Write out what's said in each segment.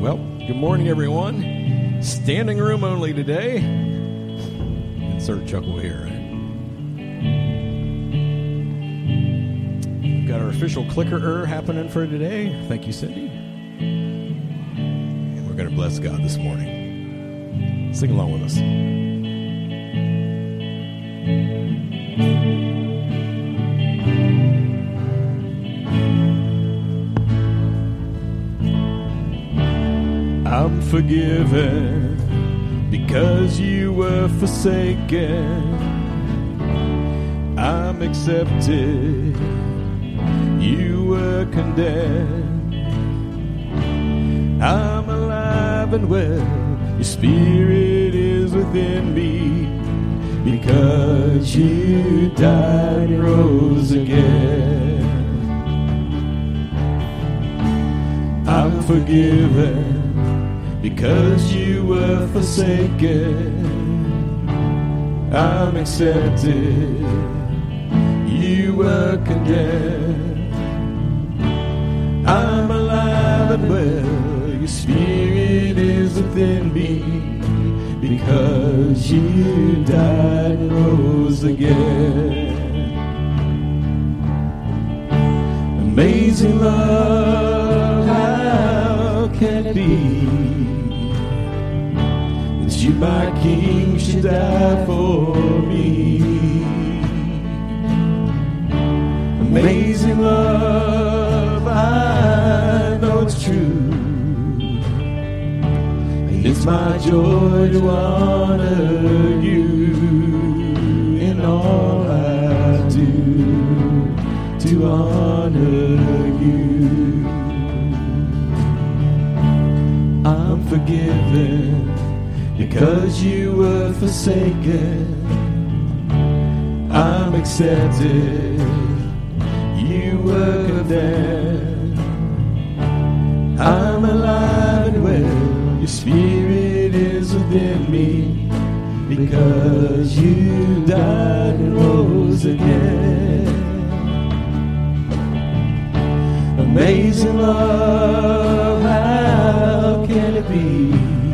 Well, good morning, everyone. Standing room only today. Insert chuckle here. We've got our official clicker happening for today. Thank you, Cindy. And we're going to bless God this morning. Sing along with us. I'm forgiven because you were forsaken. I'm accepted. You were condemned. I'm alive and well. Your spirit is within me because you died and rose again. I'm forgiven because you were forsaken. I'm accepted. You were condemned. I'm alive and well. Your spirit is within me because you died and rose again. Amazing love, how can it be? You, my King, should die for me. Amazing love, I know it's true. And it's my joy to honor you in all I do, to honor you. I'm forgiven because you were forsaken. I'm accepted. You were condemned. I'm alive and well. Your spirit is within me because you died and rose again. Amazing love, how can it be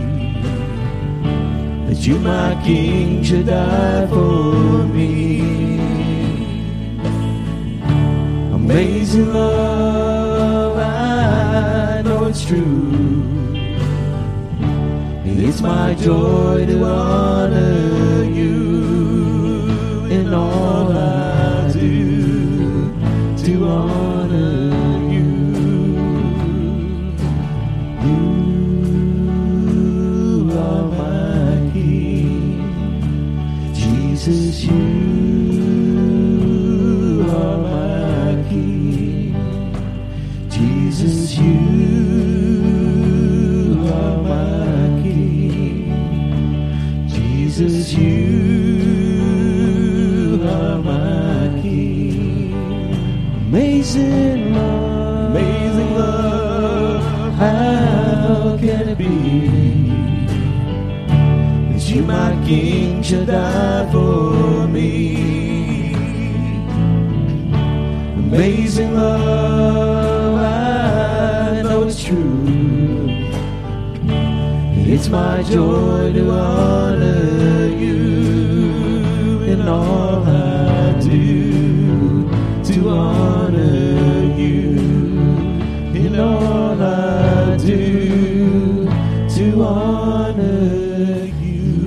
that you, my King, should die for me? Amazing love, I know it's true. And it's my joy to honor you in all I do, to honor you. You are my Jesus, you are my King. Jesus, you are my King. Jesus, you are my King. Amazing love, how can it be that you, my King, should die for me? Amazing love, I know it's true. It's my joy to honor you in all I do, to honor you in all I do, to honor you.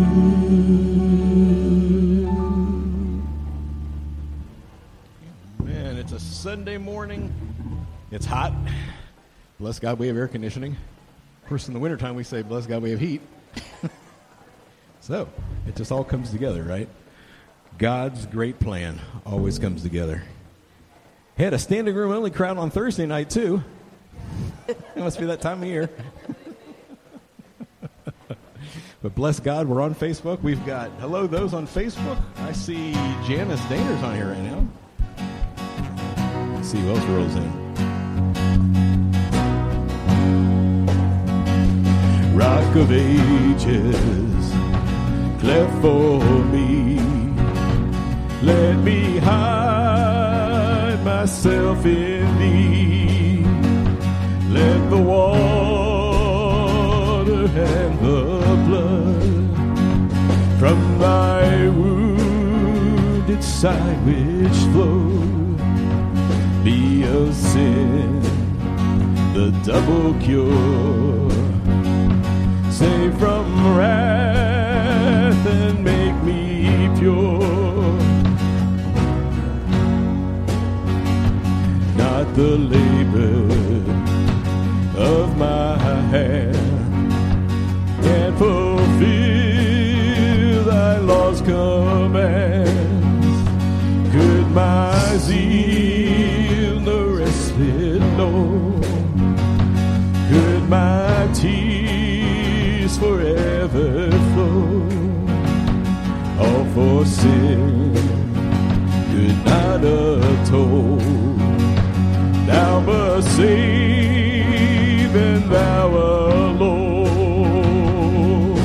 Man, it's a Sunday morning. It's hot. Bless God we have air conditioning. Of course, in the wintertime we say, bless God we have heat. So, it just all comes together, right? God's great plan always comes together. Had a standing room only crowd on Thursday night, too. It must be that time of year. But bless God, we're on Facebook. We've got, hello, those on Facebook. I see Janice Daner's on here right now. Let's see who else rolls in. Rock of Ages, cleft for me. Let me hide myself in thee. Let the waters thy wounded side which flowed, be of sin the double cure. Save from wrath and make me pure. Not the labor of my hand can fulfill thy law's commands. Could my zeal no respite know? Could my tears forever flow? All for sin could not atone. Thou must save, and thou alone.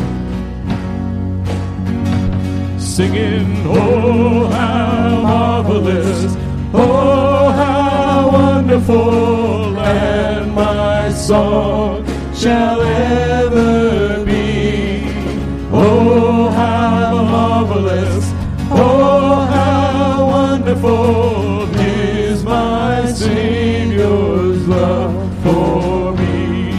Singing, oh, how marvelous, oh, how wonderful, and my song shall ever be. Oh, how marvelous, oh, how wonderful is my Savior's love for me.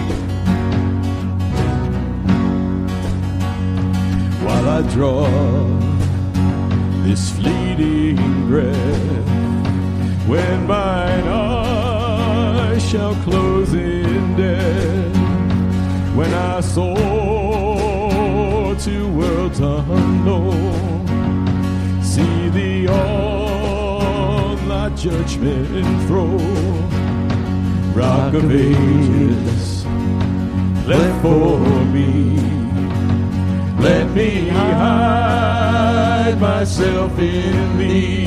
While I draw this fleeting breath, when mine eyes shall close in death, when I soar to worlds unknown, see thee on thy judgment throne, Rock of Ages, left for me. Let me hide myself in thee.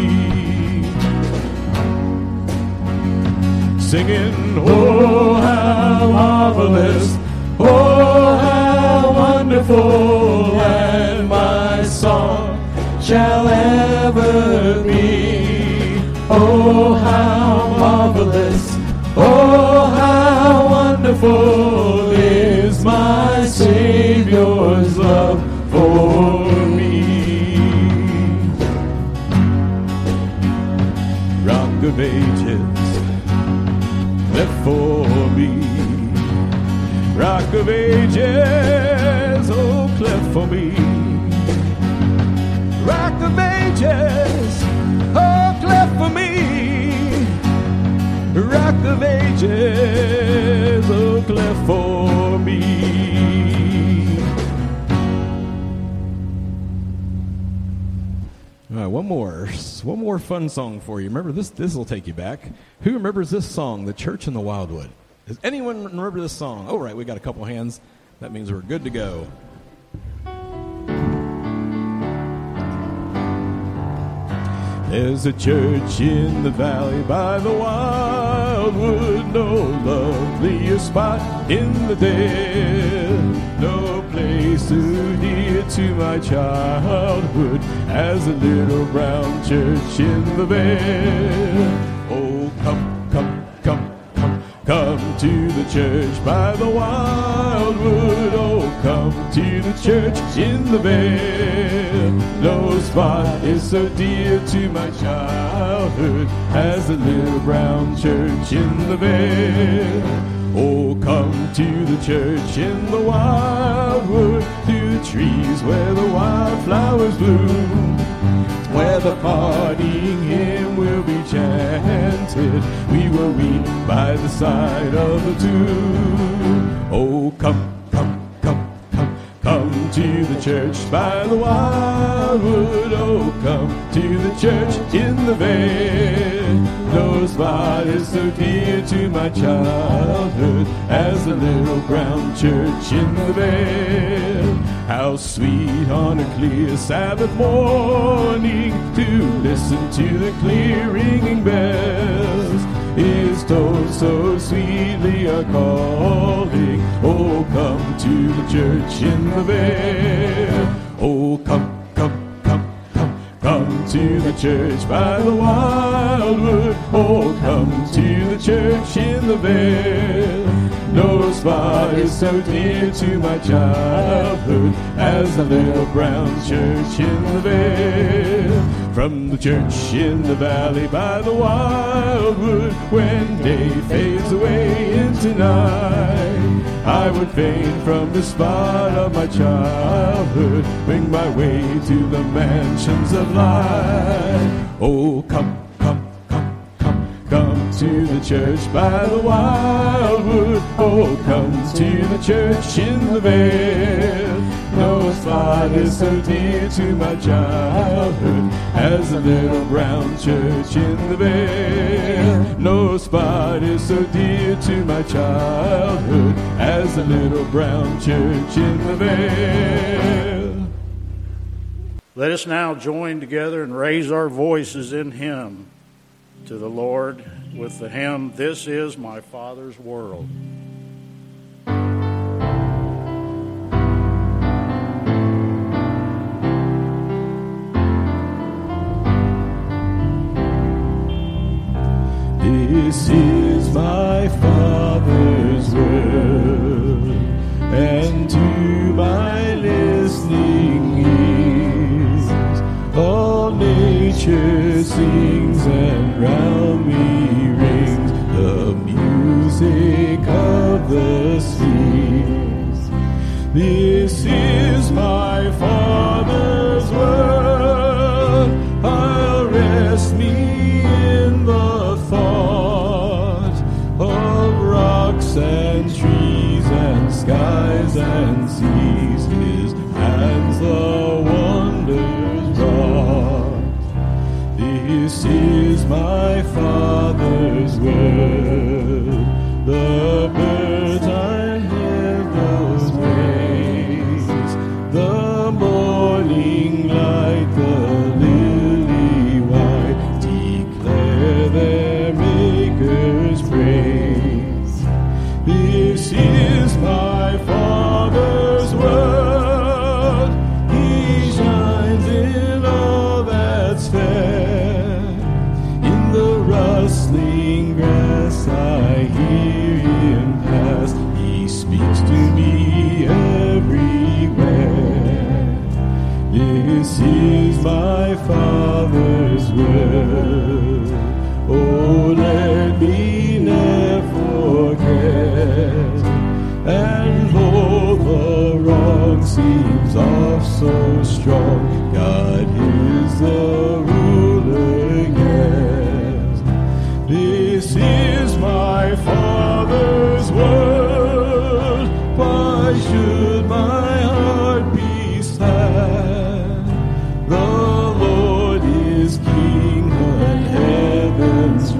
Singing, oh, how marvelous, oh, how wonderful, and my song shall ever be. Oh, how marvelous, oh, how wonderful is my Savior's love for me. Rock of Ages, left for me. Rock of Ages, oh, cleft for me. Rock of Ages, oh, cleft for me. Rock of Ages, oh, cleft for me. All right, one more fun song for you. Remember this will take you back. Who remembers this song, The Church in the Wildwood? Does anyone remember this song? Oh, right, we got a couple hands. That means we're good to go. There's a church in the valley by the wildwood, no lovelier spot in the dale, no place so dear to my childhood as a little brown church in the vale. Oh, come to the church by the wildwood. Oh, come to the church in the vale. No spot is so dear to my childhood as the little brown church in the vale. Oh, come to the church in the wildwood, to the trees where the wildflowers bloom, where the parting hymn will be chanted. We will weep by the side of the tomb. Oh, come to the church by the wildwood. Oh, come to the church in the vale. No spot is so dear to my childhood as the little brown church in the vale. How sweet on a clear Sabbath morning to listen to the clear ringing bells. Is told so sweetly a calling. Oh, come to the church in the vale. Oh, come to the church by the wildwood. Oh, come to the church in the vale. No spot is so dear to my childhood as the little brown church in the vale. From the church in the valley by the wildwood, when day fades away into night, I would fain from the spot of my childhood wing my way to the mansions of light. Oh, come, come, come, come, come to the church by the wildwood. Oh, come to the church in the vale. No spot is so dear to my childhood as the little brown church in the vale. No spot is so dear to my childhood as the little brown church in the vale. Let us now join together and raise our voices in hymn to the Lord with the hymn, "This is my Father's World." This is my Father's world, and to my listening ears all nature sings, and round me rings the music of the spheres. This is my Father's world. I'll rest me in the thought of rocks and trees and skies and seas. His hands the wonders wrought. This is my Father's world. The birds I heard those ways, the morning light, the lily white, declare their Maker's praise. This is my Father's world. He shines in all that's fair. In the rustling grass I hear him pass. He speaks to me everywhere. This is my Father's world. Oh, let me never forget. And though the wrong seems off so strong, God is the ruler yet. This is my Father's world. Why should my heart be sad? The Lord is King, and heaven's